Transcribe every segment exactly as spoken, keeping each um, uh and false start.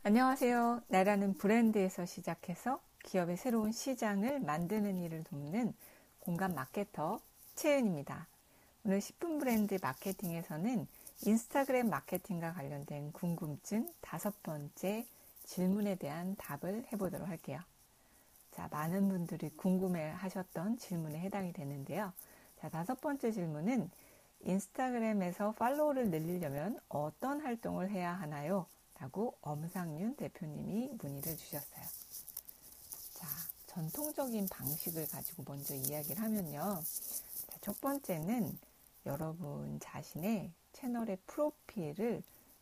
안녕하세요. 나라는 브랜드에서 시작해서 기업의 새로운 시장을 만드는 일을 돕는 공감 마케터 최은입니다. 오늘 십 분 브랜드 마케팅에서는 인스타그램 마케팅과 관련된 궁금증 다섯 번째 질문에 대한 답을 해보도록 할게요. 자, 많은 분들이 궁금해 하셨던 질문에 해당이 되는데요. 자, 다섯 번째 질문은 인스타그램에서 팔로우를 늘리려면 어떤 활동을 해야 하나요? 라고 엄상윤 대표님이 문의를 주셨어요. 자, 전통적인 방식을 가지고 먼저 이야기를 하면요. 자, 첫 번째는 여러분 자신의 채널의 프로필을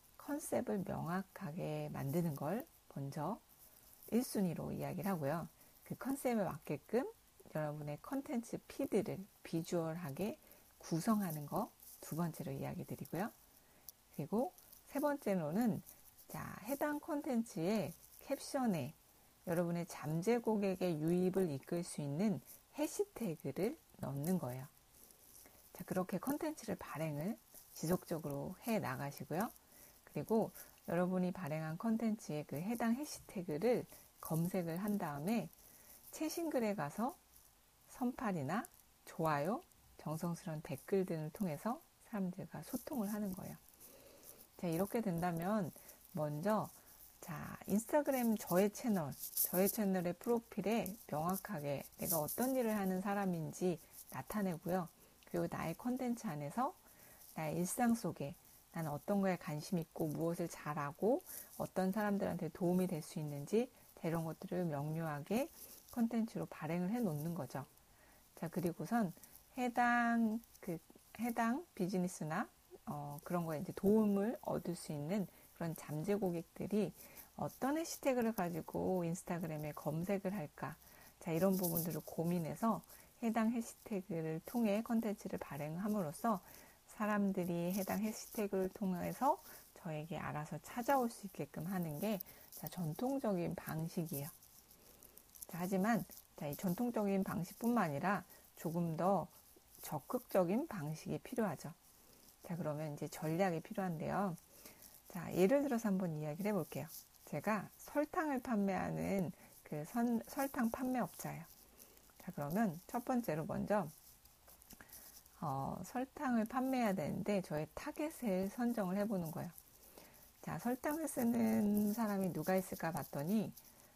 컨셉을 명확하게 만드는 걸 먼저 일 순위로 이야기를 하고요. 그 컨셉에 맞게끔 여러분의 컨텐츠 피드를 비주얼하게 구성하는 거 두 번째로 이야기 드리고요. 그리고 세 번째로는 자, 해당 콘텐츠의 캡션에 여러분의 잠재 고객의 유입을 이끌 수 있는 해시태그를 넣는 거예요. 자, 그렇게 콘텐츠를 발행을 지속적으로 해 나가시고요. 그리고 여러분이 발행한 콘텐츠의 그 해당 해시태그를 검색을 한 다음에 최신글에 가서 선팔이나 좋아요, 정성스러운 댓글 등을 통해서 사람들과 소통을 하는 거예요. 자, 이렇게 된다면 먼저 자 인스타그램 저의 채널, 저의 채널의 프로필에 명확하게 내가 어떤 일을 하는 사람인지 나타내고요. 그리고 나의 컨텐츠 안에서 나의 일상 속에 나는 어떤 거에 관심 있고 무엇을 잘하고 어떤 사람들한테 도움이 될 수 있는지 이런 것들을 명료하게 컨텐츠로 발행을 해 놓는 거죠. 자, 그리고선 해당 그 해당 비즈니스나 어, 그런 거에 이제 도움을 얻을 수 있는 그런 잠재 고객들이 어떤 해시태그를 가지고 인스타그램에 검색을 할까? 자, 이런 부분들을 고민해서 해당 해시태그를 통해 컨텐츠를 발행함으로써 사람들이 해당 해시태그를 통해서 저에게 알아서 찾아올 수 있게끔 하는 게 자, 전통적인 방식이에요. 자, 하지만 자, 이 전통적인 방식뿐만 아니라 조금 더 적극적인 방식이 필요하죠. 자, 그러면 이제 전략이 필요한데요. 자, 예를 들어서 한번 이야기를 해볼게요. 제가 설탕을 판매하는 그 선, 설탕 판매업자예요. 자, 그러면 첫 번째로 먼저 어, 설탕을 판매해야 되는데 저의 타겟을 선정을 해보는 거예요. 자, 설탕을 쓰는 사람이 누가 있을까 봤더니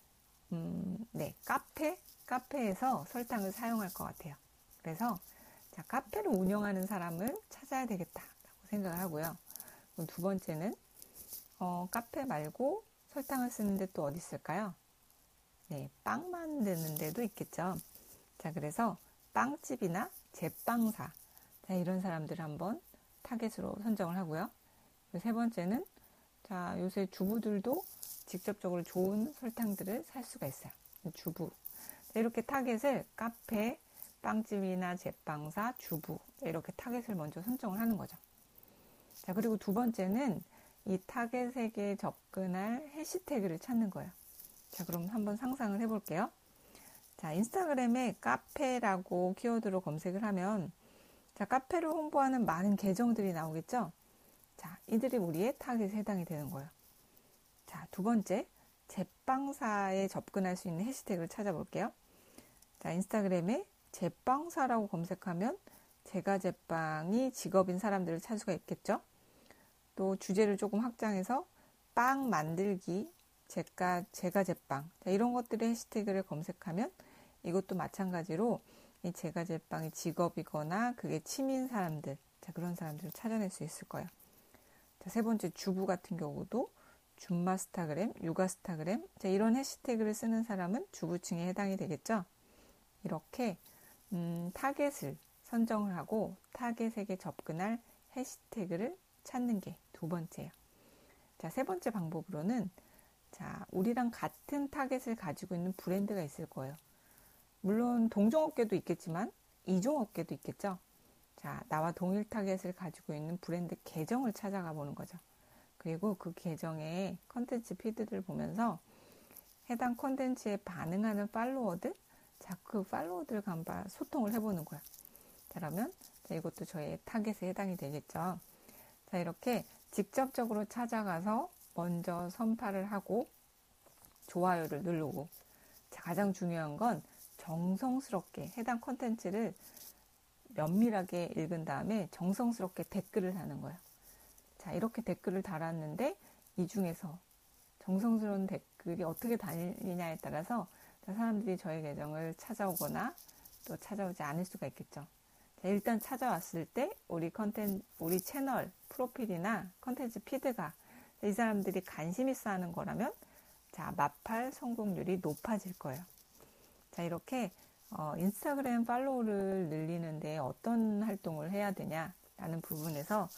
음, 네, 카페? 카페에서 설탕을 사용할 것 같아요. 그래서 자, 카페를 운영하는 사람을 찾아야 되겠다라고 생각을 하고요. 그럼 두 번째는 어, 카페 말고 설탕을 쓰는데 또 어디 있을까요? 네, 빵 만드는 데도 있겠죠. 자, 그래서 빵집이나 제빵사, 자, 이런 사람들을 한번 타겟으로 선정을 하고요. 세 번째는 자, 요새 주부들도 직접적으로 좋은 설탕들을 살 수가 있어요. 주부. 자, 이렇게 타겟을 카페, 빵집이나 제빵사, 주부 이렇게 타겟을 먼저 선정을 하는 거죠. 자, 그리고 두 번째는 이 타겟에게 접근할 해시태그를 찾는 거예요. 자, 그럼 한번 상상을 해볼게요. 자, 인스타그램에 카페라고 키워드로 검색을 하면 자, 카페를 홍보하는 많은 계정들이 나오겠죠? 자, 이들이 우리의 타겟에 해당이 되는 거예요. 자, 두 번째, 제빵사에 접근할 수 있는 해시태그를 찾아볼게요. 자, 인스타그램에 제빵사라고 검색하면 제과 제빵이 직업인 사람들을 찾을 수가 있겠죠. 또 주제를 조금 확장해서 빵 만들기, 제과, 제과 제빵 자, 이런 것들의 해시태그를 검색하면 이것도 마찬가지로 이 제과 제빵이 직업이거나 그게 취미인 사람들 자, 그런 사람들을 찾아낼 수 있을 거예요. 자, 세 번째 주부 같은 경우도 줌마스타그램, 육아스타그램 자, 이런 해시태그를 쓰는 사람은 주부층에 해당이 되겠죠. 이렇게 음, 타겟을 선정을 하고 타겟에게 접근할 해시태그를 찾는 게 두 번째예요. 자, 세 번째 방법으로는 자, 우리랑 같은 타겟을 가지고 있는 브랜드가 있을 거예요. 물론 동종업계도 있겠지만 이종업계도 있겠죠. 자, 나와 동일 타겟을 가지고 있는 브랜드 계정을 찾아가 보는 거죠. 그리고 그 계정의 컨텐츠 피드를 보면서 해당 컨텐츠에 반응하는 팔로워들 자, 그 팔로워들과 한번 소통을 해보는 거야. 자, 그러면 자, 이것도 저의 타겟에 해당이 되겠죠. 자, 이렇게 직접적으로 찾아가서 먼저 선파를 하고 좋아요를 누르고, 자, 가장 중요한 건 정성스럽게 해당 컨텐츠를 면밀하게 읽은 다음에 정성스럽게 댓글을 하는 거예요. 자, 이렇게 댓글을 달았는데 이 중에서 정성스러운 댓글이 어떻게 달리냐에 따라서 사람들이 저희 계정을 찾아오거나 또 찾아오지 않을 수가 있겠죠. 자, 일단 찾아왔을 때 우리 컨텐츠, 우리 채널 프로필이나 컨텐츠 피드가 이 사람들이 관심 있어 하는 거라면, 자, 마팔 성공률이 높아질 거예요. 자, 이렇게 어, 인스타그램 팔로우를 늘리는데 어떤 활동을 해야 되냐라는 부분에서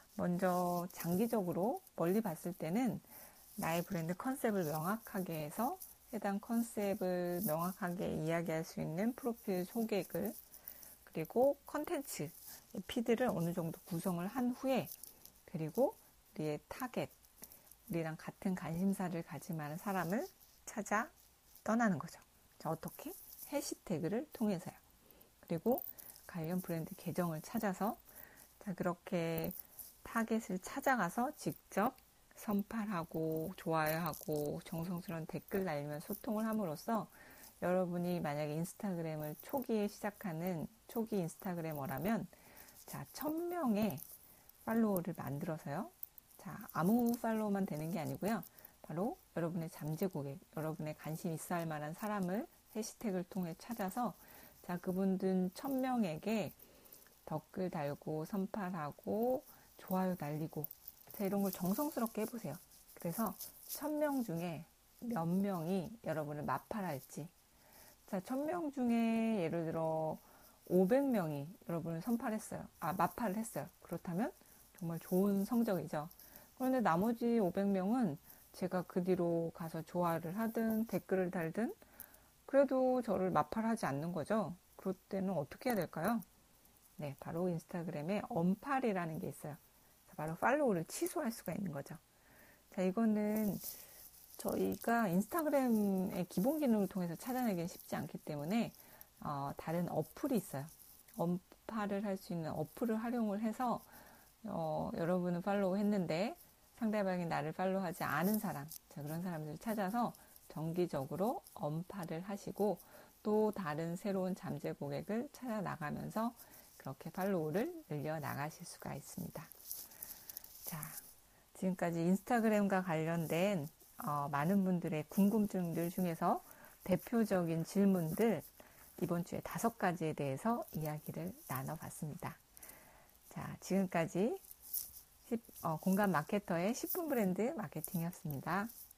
먼저 장기적으로 멀리 봤을 때는 나의 브랜드 컨셉을 명확하게 해서 해당 컨셉을 명확하게 이야기할 수 있는 프로필 소개글, 그리고 컨텐츠 피드를 어느 정도 구성을 한 후에, 그리고 우리의 타겟, 우리랑 같은 관심사를 가지는 사람을 찾아 떠나는 거죠. 자, 어떻게? 해시태그를 통해서요. 그리고 관련 브랜드 계정을 찾아서, 자, 그렇게 타겟을 찾아가서 직접 선팔하고 좋아요하고 정성스러운 댓글 날리면 소통을 함으로써 여러분이 만약에 인스타그램을 초기에 시작하는 초기 인스타그래머라면, 자, 천 명의 팔로워를 만들어서요. 자, 아무 팔로워만 되는 게 아니고요. 바로 여러분의 잠재 고객, 여러분의 관심 있어 할 만한 사람을 해시태그를 통해 찾아서, 자, 그분들 천 명에게 댓글 달고 선팔하고 좋아요 날리고, 자, 이런 걸 정성스럽게 해보세요. 그래서 천 명 중에 몇 명이 여러분을 마팔할지, 자, 천 명 중에 예를 들어 오백 명이 여러분을 선팔했어요. 아, 마팔을 했어요. 그렇다면 정말 좋은 성적이죠. 그런데 나머지 오백 명은 제가 그 뒤로 가서 좋아요를 하든 댓글을 달든 그래도 저를 마팔하지 않는 거죠. 그럴 때는 어떻게 해야 될까요? 네, 바로 인스타그램에 언팔이라는 게 있어요. 바로 팔로우를 취소할 수가 있는 거죠. 자, 이거는 저희가 인스타그램의 기본 기능을 통해서 찾아내기는 쉽지 않기 때문에 어, 다른 어플이 있어요. 언팔을 할 수 있는 어플을 활용을 해서 어, 여러분은 팔로우 했는데 상대방이 나를 팔로우하지 않은 사람, 자, 그런 사람들을 찾아서 정기적으로 언팔을 하시고 또 다른 새로운 잠재 고객을 찾아 나가면서 그렇게 팔로우를 늘려 나가실 수가 있습니다. 자, 지금까지 인스타그램과 관련된 어, 많은 분들의 궁금증들 중에서 대표적인 질문들 이번 주에 다섯 가지에 대해서 이야기를 나눠봤습니다. 자, 지금까지 십, 어, 공감 마케터의 십 분 브랜드 마케팅이었습니다.